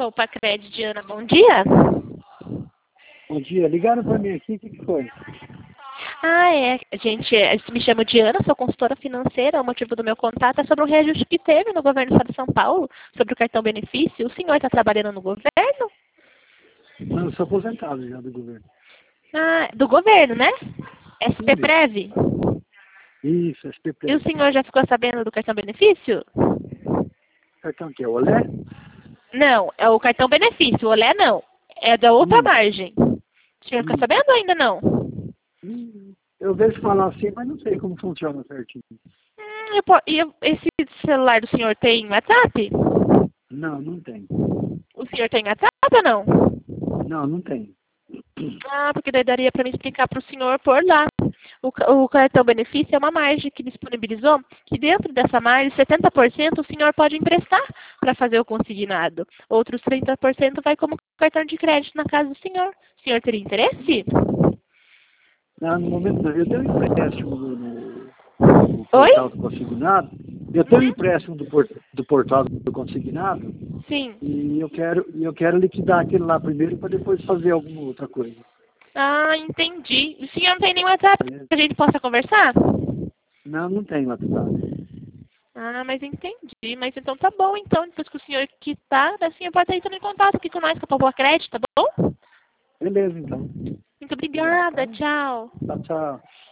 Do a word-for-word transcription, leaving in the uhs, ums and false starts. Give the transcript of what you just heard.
Poupa Crédito, Diana, bom dia. Bom dia, ligaram para mim aqui, o que, que foi? Ah, é. Gente, me chamo Diana, sou consultora financeira. O motivo do meu contato é sobre um reajuste que teve no governo do estado de São Paulo, sobre o cartão benefício. O senhor está trabalhando no governo? Não, eu sou aposentado já do governo. Ah, do governo, né? S P Isso, Prev. isso, S P E o P. senhor já ficou sabendo do cartão benefício? Cartão que é o Olé? Não, é o cartão benefício. O Olé não. É da outra Hum, margem. O senhor está hum, sabendo ou ainda não? hum. Eu vejo falar assim, mas não sei como funciona certinho. Hum, eu po- e eu- esse celular do senhor tem WhatsApp? Não, não tem. O senhor tem WhatsApp ou não? Não, não tem. Ah, porque daí daria para me explicar para o senhor por lá. O, ca- o cartão benefício é uma margem que disponibilizou que dentro dessa margem, setenta por cento o senhor pode emprestar para fazer o consignado. Outros trinta por cento vai como cartão de crédito na casa do senhor. O senhor teria interesse? Não, no momento não. Eu tenho um empréstimo no, no, no Oi? portal do consignado. Eu tenho um Uhum. empréstimo do, por, do portal do consignado Sim. e eu quero, e eu quero liquidar aquele lá primeiro para depois fazer alguma outra coisa. Ah, entendi. O senhor não tem nenhum WhatsApp É. que a gente possa conversar? Não, não tem WhatsApp. Ah, mas entendi. Mas então tá bom, então. Depois que o senhor quitar, o senhor pode estar entrando em contato aqui com nós, com a Poupa Crédito, tá bom? Beleza, então. Muito obrigada. Tchau. Tchau, tchau.